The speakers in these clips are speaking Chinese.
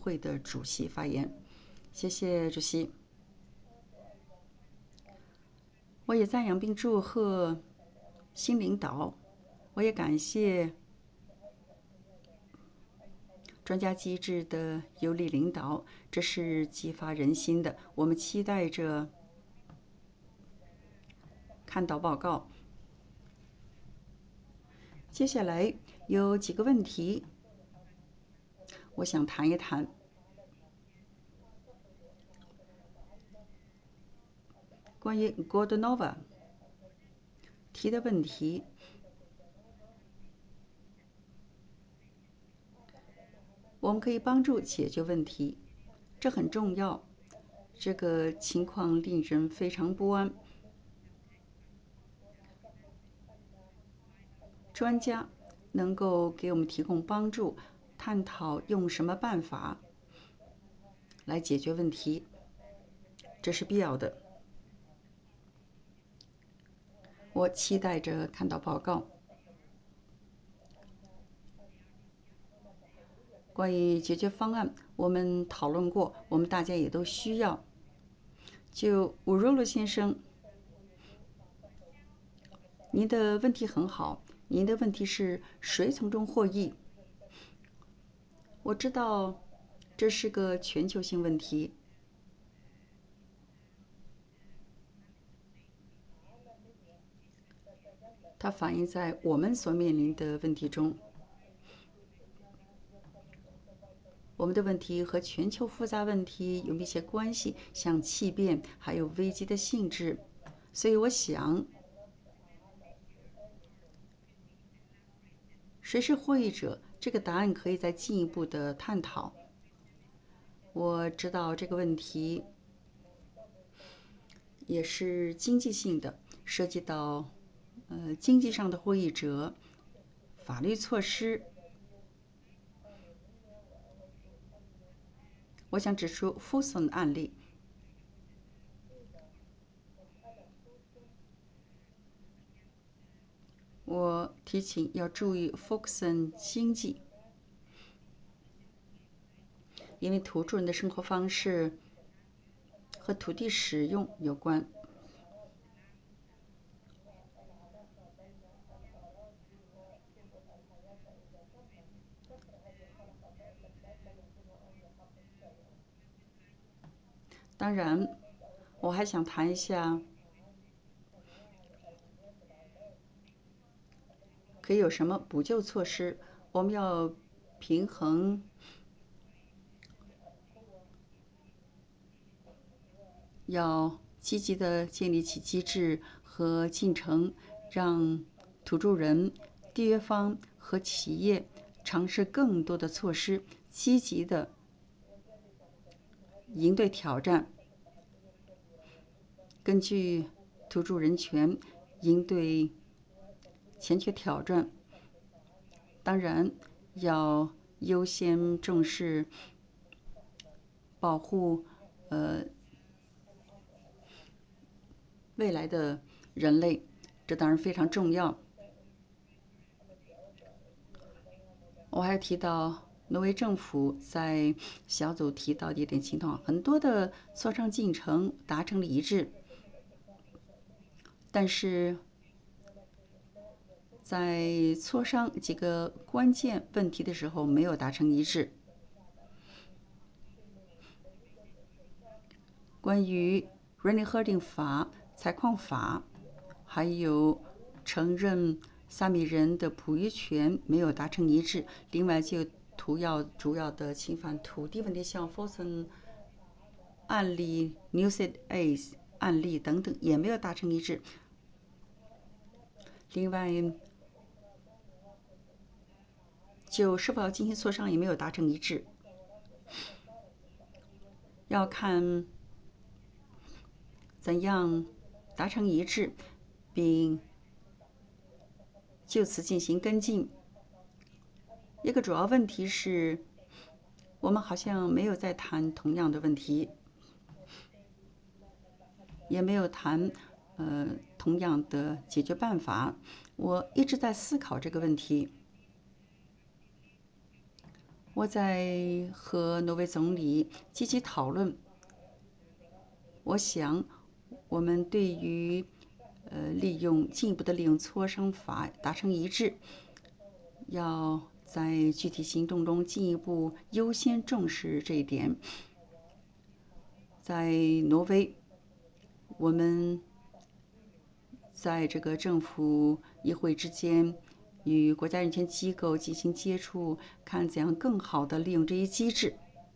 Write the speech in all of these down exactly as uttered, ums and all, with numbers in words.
会的主席发言。谢谢主席。我也赞扬并祝贺新领导，我也感谢专家机制的有力领导，这是激发人心的。我们期待着看到报告。接下来有几个问题，我想谈一谈。关于 Gordonova 提的问题，我们可以帮助解决问题，这很重要。这个情况令人非常不安。专家能够给我们提供帮助，探讨用什么办法来解决问题，这是必要的。我期待着看到报告。关于解决方案，我们讨论过，我们大家也都需要。就乌鲁鲁先生，您的问题很好，您的问题是谁从中获益？我知道这是个全球性问题，它反映在我们所面临的问题中。我们的问题和全球复杂问题有密切关系，像气变，还有危机的性质。所以我想，谁是获益者？这个答案可以再进一步的探讨。我知道这个问题也是经济性的，涉及到呃经济上的获益者、法律措施。我想指出 Fosun 案例。我提醒要注意 Fosun 经济，因为土著人的生活方式和土地使用有关。当然，我还想谈一下，可以有什么补救措施？我们要平衡，要积极地建立起机制和进程，让土著人、缔约方和企业尝试更多的措施，积极地应对挑战。根据土著人权应对欠缺挑战，当然要优先重视保护呃未来的人类，这当然非常重要。我还提到挪威政府在小组提到的一点情况，很多的磋商进程达成了一致，但是在磋商几个关键问题的时候没有达成一致。关于 Rennie Herding 法、采矿法，还有承认萨米人的捕鱼权没有达成一致。另外，就主要主要的侵犯土地问题，像 Fosun 案例、Newsed Ace 案例等等，也没有达成一致。另外，就是否要进行磋商也没有达成一致。要看怎样达成一致，并就此进行跟进。一个主要问题是，我们好像没有在谈同样的问题，也没有谈呃同样的解决办法。我一直在思考这个问题。 我在和挪威总理积极讨论，我想我们对于呃利用进一步的利用磋商法达成一致，要在具体行动中进一步优先重视这一点。在挪威，我们在这个政府议会之间与国家人权机构进行接触，看怎样更好地利用这一机制。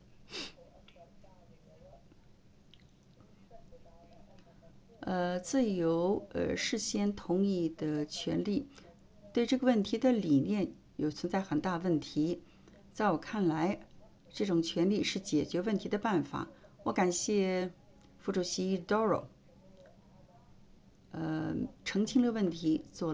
呃，自由呃事先同意的权利，对这个问题的理念有存在很大问题。在我看来，这种权利是解决问题的办法。我感谢副主席 Doro，呃，澄清了问题，做